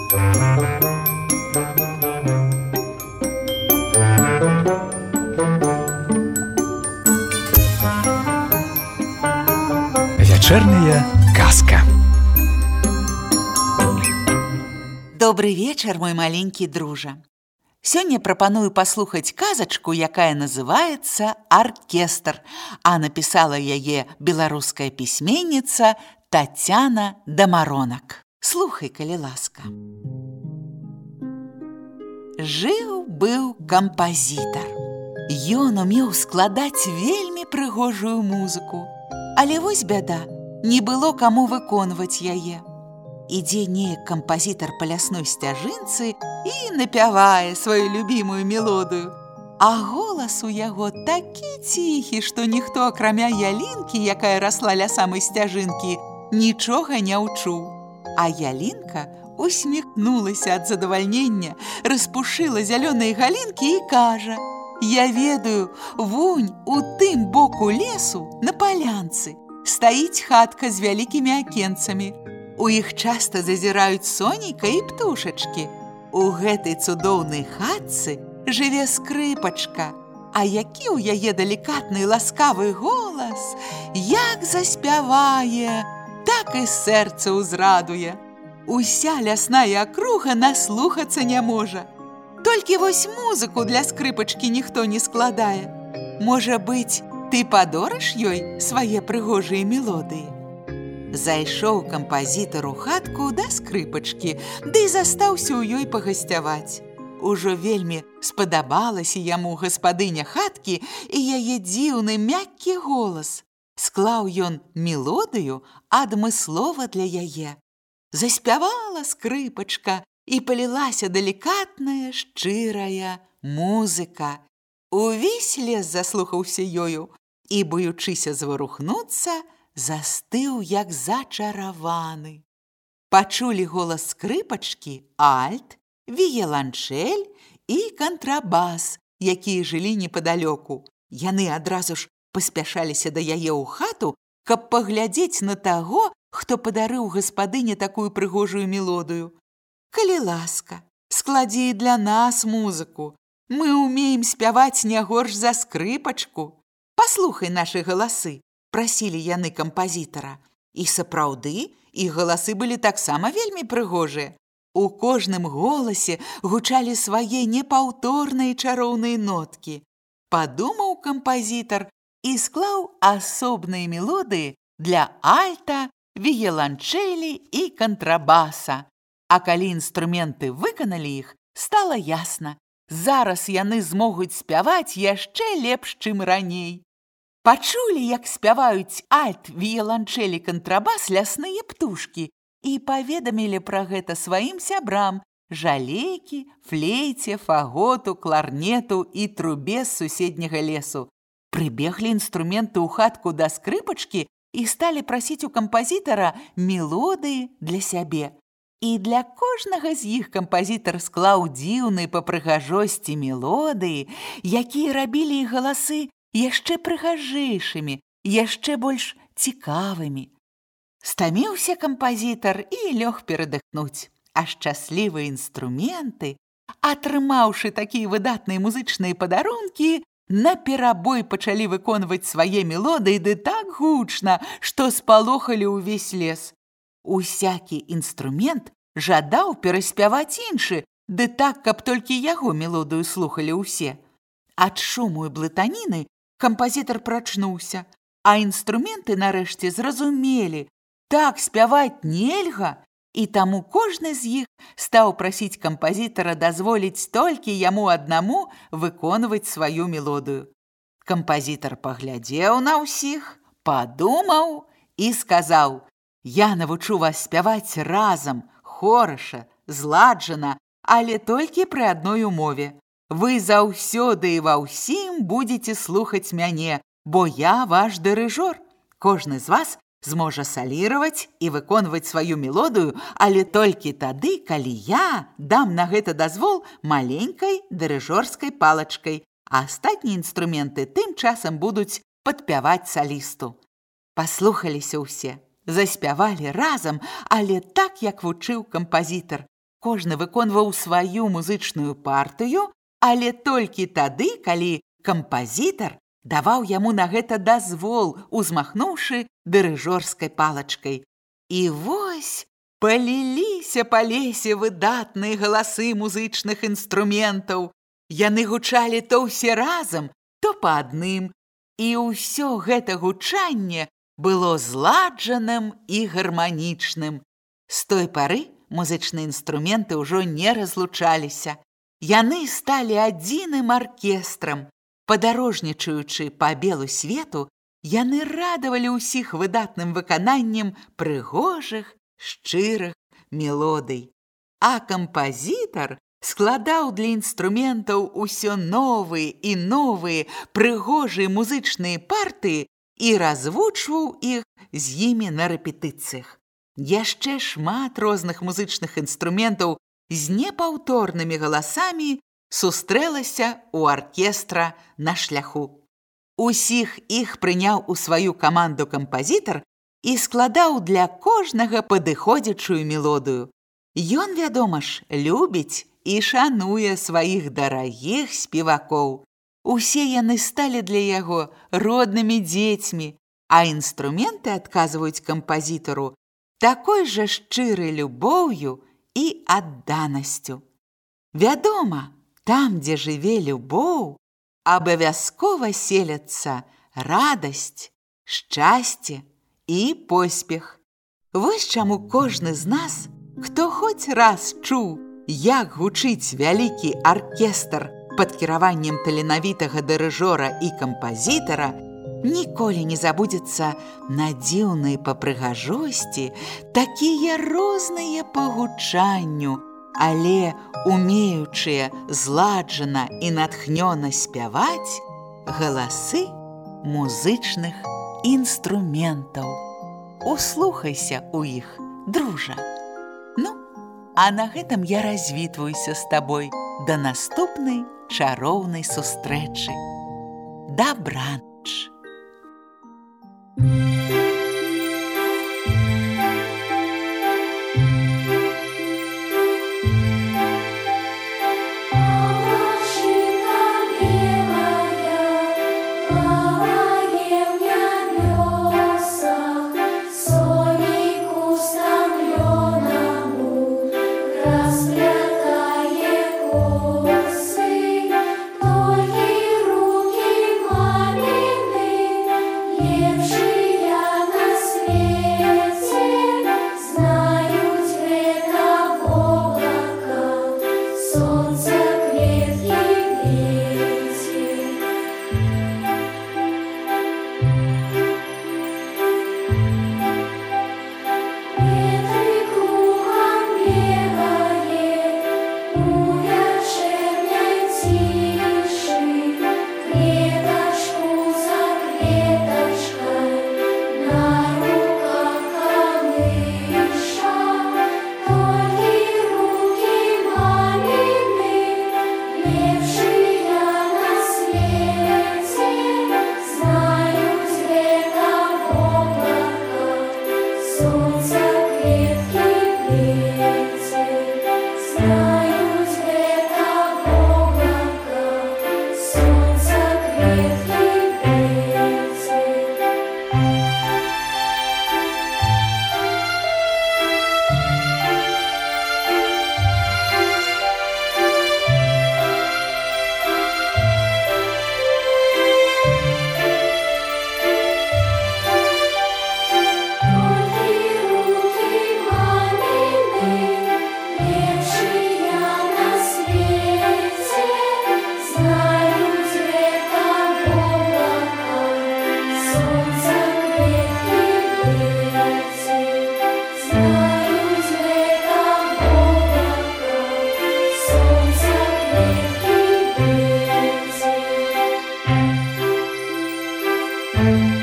Вячэрняя казка. Добрый вечар, мой маленькі дружа. Сёння прапаную паслухаць казачку, якая называецца «Аркестр», а напісала яе беларуская пісьменніца Тацяна Дамаронак. Слухай, калі ласка. Жыў-быў кампазітар. Ён умеў складаць вельмі прыгожую музыку. Але вось бяда, не было каму выконваць яе. Ідзе неяк кампазітар па лясной сцяжынцы і напявае сваю любімую мелодыю. А голас у яго такі ціхі, што ніхто, акрамя ялінкі, якая расла ля самай сцяжынкі, нічога не ўчуў. А ялінка усміхнулася ад задавальнення, распушыла зялёныя галінкі і кажа: «Я ведаю, вунь у тым боку лесу, на палянцы, стаіць хатка з вялікімі акенцамі. У іх часта зазіраюць сонейка і птушачкі. У гэтай цудоўнай хатцы жыве скрыпачка, а які ў яе далікатны і ласкавы голас, як заспявае, так і сэрца ўзрадуе. Уся лясная акруга наслухацца не можа. Толькі вось музыку для скрыпачкі ніхто не складае. Можа быць, ты падорыш ёй свае прыгожыя мелодыі?» Зайшоў кампазітар у хатку да скрыпачкі, ды і застаўся ў ёй пагасцяваць. Ужо вельмі спадабалася яму гаспадыня хаткі і яе дзіўны мяккі голас. Склаў ён мелодыю адмыслова для яе. Заспявала скрыпачка, і палілася далікатная, шчырая музыка. Увесь лес заслухаўся ёю і, боючыся зварухнуцца, застыў, як зачараваны. Пачулі голас скрыпачкі альт, віяланчэль і кантрабас, якія жылі непадалёку. Яны адразу ж паспяшаліся да яе ў хату, каб паглядзець на таго, хто падарыў гаспадыне такую прыгожую мелодыю. «Калі ласка, складзі для нас музыку. Мы ўмеем спяваць не горш за скрыпачку. Паслухай нашы галасы», – прасілі яны кампазітара. І сапраўды, іх галасы былі таксама вельмі прыгожыя. У кожным голасе гучалі свае непаўторныя чароўныя ноткі. Падумаў кампазітар і склаў асобныя мелодыі для альта, віяланчэлі і кантрабаса. А калі інструменты выканалі іх, стала ясна. Зараз яны змогуць спяваць яшчэ лепш, чым раней. Пачулі, як спяваюць альт, віяланчэлі, кантрабас лясныя птушкі і паведамілі пра гэта сваім сябрам – жалейкі, флейце, фаготу, кларнету і трубе з суседняга лесу. Прыбеглі інструменты ў хатку да скрыпачкі і сталі прасіць у кампазітара мелодыі для сябе. І для кожнага з іх кампазітар склаў дзіўныя па прыгажосці мелодыі, якія рабілі іх галасы яшчэ прыгажэйшымі, яшчэ больш цікавымі. Стаміўся кампазітар і лёг перадыхнуць, а шчаслівыя інструменты, атрымаўшы такія выдатныя музычныя падарункі, наперабой пачалі выконваць свае мелодыі ды так гучна, што спалохалі ўвесь лес. Усякі інструмент жадаў пераспяваць іншы, ды так, каб толькі яго мелодыю слухалі ўсе. Ад шуму і блытаніны кампазітар прачнуўся, а інструменты нарэшце зразумелі, так спяваць нельга, і таму кожны з іх стаў прасіць кампазітара дазволіць толькі яму аднаму выконваць сваю мелодыю. Кампазітар паглядзеў на ўсіх, падумаў і сказаў: «Я навучу вас спяваць разам, хораша, зладжана, але толькі пры адной умове. Вы заўсёды і ва ўсім будзеце слухаць мяне, бо я ваш дырыжор. Кожны з вас зможа саліраваць і выконваць сваю мелодыю, але толькі тады, калі я дам на гэта дазвол маленькай дырыжорскай палачкай, а астатнія інструменты тым часам будуць падпяваць салісту». Паслухаліся ўсе. Заспявалі разам, але так, як вучыў кампазітар. кожны выконваў сваю музычную партыю, але толькі тады, калі кампазітар даваў яму на гэта дазвол, узмахнуўшы дырыжорскай палачкай. І вось паліліся па лесе выдатныя галасы музычных інструментаў. Яны гучалі то ўсе разам, то па адным, і ўсё гэта гучанне было зладжаным і гарманічным. З той пары музычныя інструменты ўжо не разлучаліся. Яны сталі адзіным аркестрам. Падарожнічаючы па белу свету, яны радавалі ўсіх выдатным выкананнем прыгожых, шчырых мелодый. А кампазітар складаў для інструментаў усё новыя і новыя прыгожыя музычныя партыі і развучваў іх з імі на рэпетыцыях. Яшчэ шмат розных музычных інструментаў з непаўторнымі галасамі сустрэлася ў аркестра на шляху. Усіх іх прыняў у сваю каманду кампазітар і складаў для кожнага падыходзячую мелодыю. Ён, вядома ж, любіць і шануе сваіх дарагіх спевакоў. Усе яны сталі для яго роднымі дзецьмі, а інструменты адказваюць кампазітару такой жа шчырай любоўю і адданасцю. Вядома, там, дзе жыве любоў, абавязкова селяцца радасць, шчасце і поспех. Вось чаму кожны з нас, хто хоць раз чуў, як гучыць вялікі аркестр пад кіраваннем таленавітага дырыжора і кампазітара, ніколі не забудзецца на дзіўныя па прыгажосці, такія розныя па гучанню, але умеючыя зладжана і натхнёна спяваць галасы музычных інструментаў. Услухайся ў іх, дружа. Ну, а на гэтым я развітваюся з табой да наступнай чароўнай сустрэчы. Дабраніч! Thank you.